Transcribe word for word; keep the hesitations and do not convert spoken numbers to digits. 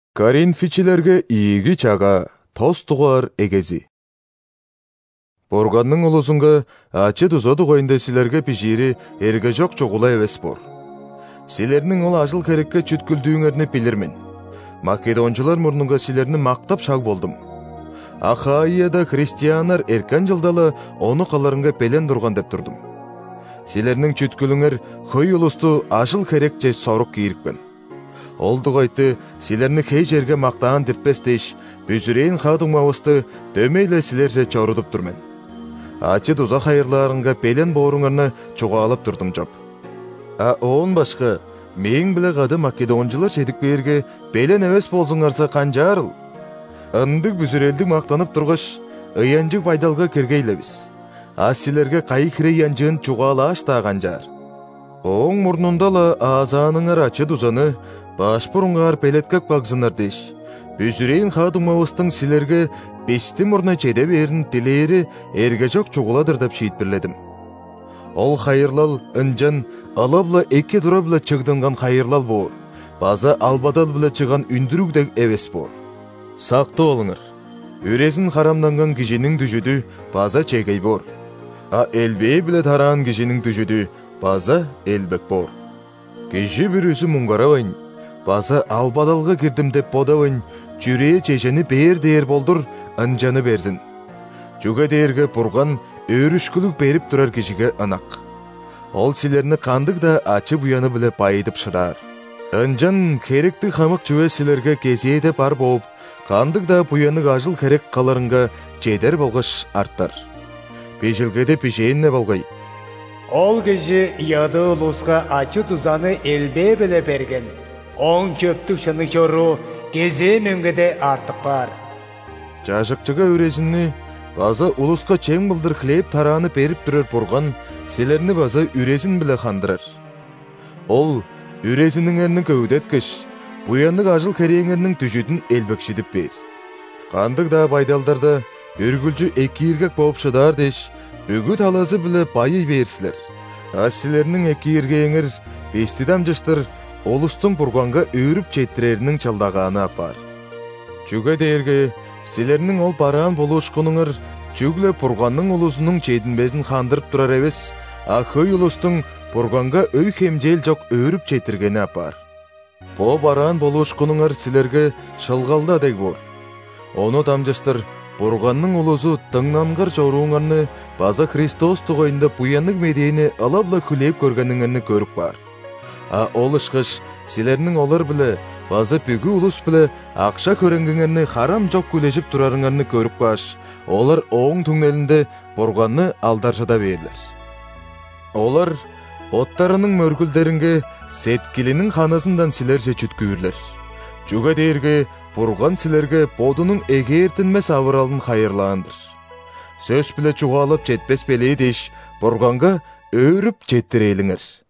Коринфичилерге ийги чага, тос тугар эгези. Бурганның улусунга ачы тузо тугайында силерге пижири эрге жок чогула эбес бор. Силернин ол ажыл керекке чүткүлдүүңөрүнү билирмин. Македончулар мурнунга силерни мактап шаг болдум. Ахаияда христиандар эркен жылдалы ону каларынга пелен турган деп турдум. Силернин чүткүлүңөр хөй улусту ажыл керек же сорук кийирикпен. Ол дугайты силерни хей жерге мактаан диртпес дейш, бүзүрейин хадыңмабысты дөмейле силерже чорудуп турмен. Ачы туза хайырларынга пелен бооруңарны чугаалап турдум жоп. А оон башка, мең биле кады македончулар чедик берге пелен эбес болсуңарса канжаарыл. Ындык бүзүрелдик мактанып тургаш, ыянжык пайдалга киргейлебиз. А силерге кайы кире янжыын чугаалааш та канжаар. Оң мурнундала аазааныңар ачы тузаны башпуруңар пелеткак багзынар дейш. Бүзүрейин хадыңмабыстың силерге бести мурна чеде берин тилери эрге жок чугуладыр деп шиит бирледим. Ол хайырлал ынжан алабла эки турабла чыгдынган хайырлал боор. База албадал биле чыган үндүрүгдек эбес боор. Сакты болуңар. Үресин харамданган кишинин түжүдү база чегей боор. А элбей биле тараан кишинин түжүдү база элбек боор. Киши бүрүсү муңгарабайн, база албадалга кирдим деп бодабайн, жүрее чечени бээр дээр болдур, ынжаны берзин. Жүге дээрге бурган өрүшкүлүк берип турар кишиге ынак. Ол силерни кандык да ачы буяны биле байытып шыдар. Ынжан керекти хамык жүе силерге кезейде бар болуп, кандык да буяны ажыл керек каларынга жедер болгош арттар. Пежилгеде пижейинне болгай. Ол киши яды улуска ачы тузаны элбе биле берген. Оң чөптүк шыны чору кезе мөңгеде артык бар. Жашыкчыга үресинни база улуска чең былдыр хлеб тарааны берип турар бурган силерни база үресин биле хандырар. Ол үресиниңерни көвдөткөш, буяндык ажыл кереңернин түжүдүн элбекшидип бер. Кандык да байдалдарда өргүлжү эки иргек болуп шыдар деш, бүгү талазы биле байый берсилер. А силернин эки иргеңер бестидам жаштар олустун бурганга өөрүп четтиреринин чалдагааны апар. Жүге дээрге силернин ол бараан болушкунуңар жүгле бурганның улусунун чединбесин хандырып турар эбес, а хөй улустун бурганга өй хемжел жок өөрүп четтиргени апар. Бо бараан болушкунуңар силерге шылгалда дег бор. Ону тамжаштар бурганның улусу тыңнангар чорууңарны база Христос тугайында буяннык медейини алабла хүлейп көргениңерни көрүп бар. А ол ышкыш силернин олар биле база бүгү улус биле акша көрөнгеңерни харам жок күлешип турарыңарны көрүп баш, олар оң түңнелинде бурганны алдаршыда берилер. Олар боттарынын мөргүлдеринге сеткилинин ханасындан силерже чүткүүрлер. Жүге дээрге бурган силерге бодунун эгертинмес авыралын хайырлаандыр. Сөз биле чугаалап жетпес беле деш, бурганга өөрүп жеттирелиңер.